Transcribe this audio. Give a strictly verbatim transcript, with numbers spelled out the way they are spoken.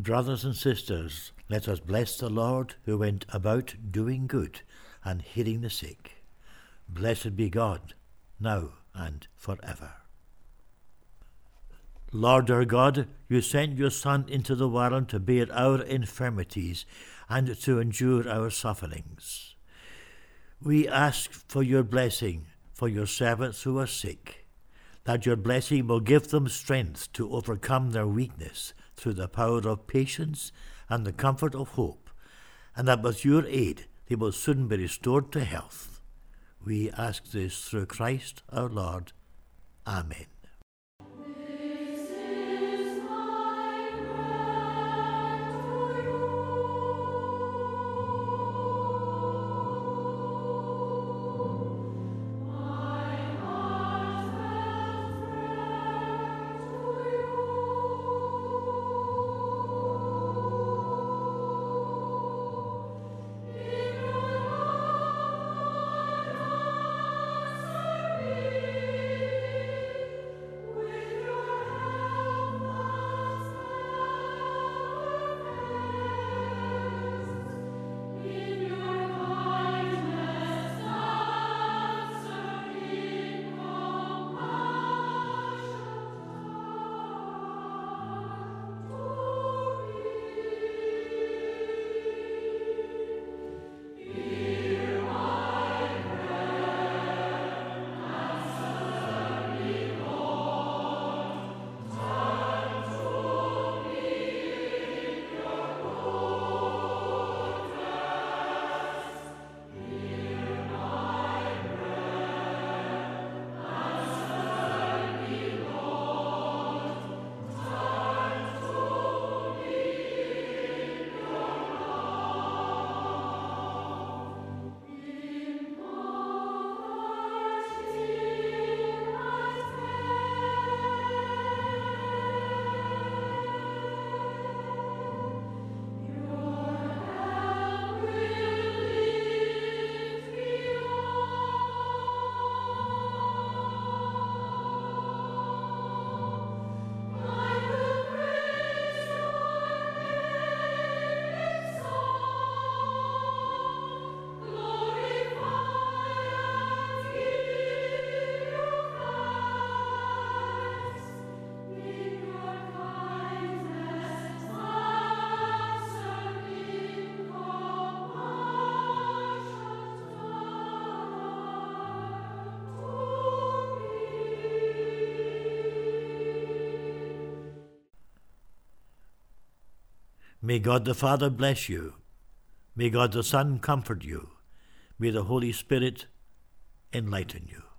Brothers and sisters, let us bless the Lord who went about doing good and healing the sick. Blessed be God, now and forever. Lord our God, you sent your Son into the world to bear our infirmities and to endure our sufferings. We ask for your blessing for your servants who are sick, that your blessing will give them strength to overcome their weakness through the power of patience and the comfort of hope, and that with your aid they will soon be restored to health. We ask this through Christ our Lord. Amen. May God the Father bless you. May God the Son comfort you. May the Holy Spirit enlighten you.